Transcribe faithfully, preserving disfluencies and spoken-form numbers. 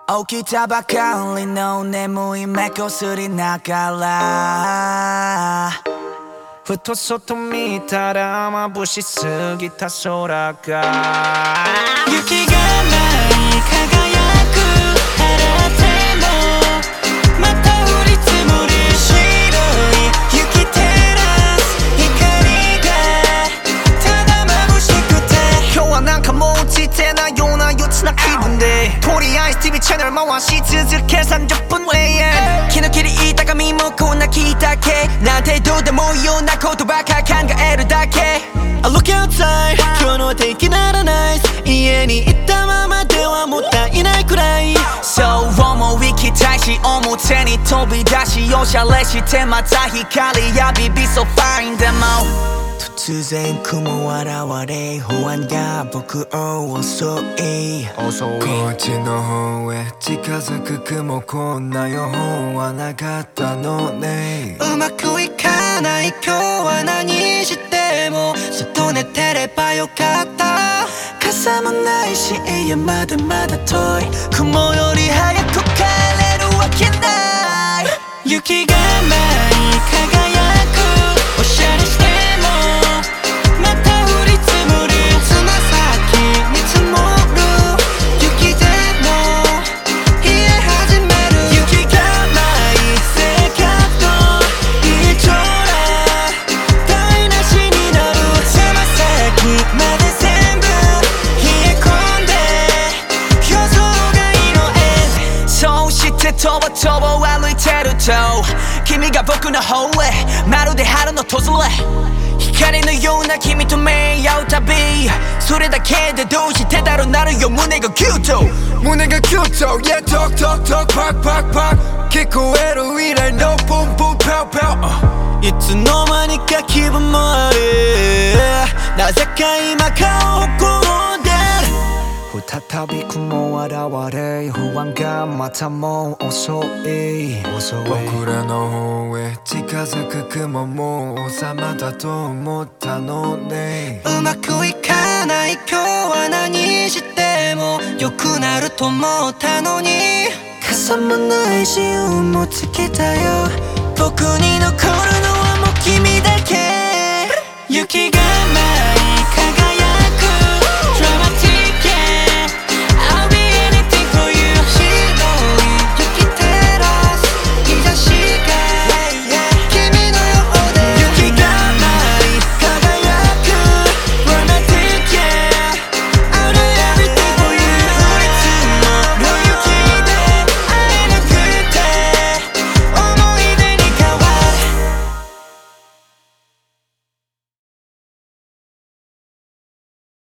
起きたばかりの眠い目こすりながらふと外見たら眩しすぎた空が雪が舞い輝く晴れてもまた降り積もる白い雪照らす光がただ眩しくて今日はなんかもう落ちてないような憂鬱な気分でとりあえず ティーブイ チャンネル回し続けさんじゅっぷん永遠気の切り痛みもこんな聞いたけなんてどうでもいいようなことばか考えるだけ I look outside 今日の天気ならナイス家にいたままではもったいないくらいそう思いきたいし表に飛び出しおしゃれしてまた光浴び Be so fine でも突然雲現れ不安が僕を襲いこっちの方へ近づく雲こんな予報はなかったのねうまくいかない今日は何しても外寝てればよかった傘もないし家までまだ遠い雲より早く帰れるわけない雪が舞い輝くおしゃれしてもまた降り積もるつま先に積もる雪でも冷え始める雪が舞い生活の一応台無しになるつま先まで全部冷え込んで予想外のエンそうしてとぼとぼ歩いてると君が僕の方へまるで春の訪れ光のような君と目合うたびそれだけでどうしてだろうなるよ胸がキュート胸がキュッと Yeah talk talk talk パクパクパク聞こえる以来のポンポンパウパウいつの間にか気分もあるなぜか今顔をこんでる再び雲現れ不安がまたもう遅い僕らの方へ近づく雲もう収まったと思ったのねうまくいかない今日は何しても良くなると思ったのに傘もないし運も尽きたよ僕に残るのはもう君だけ雪が舞い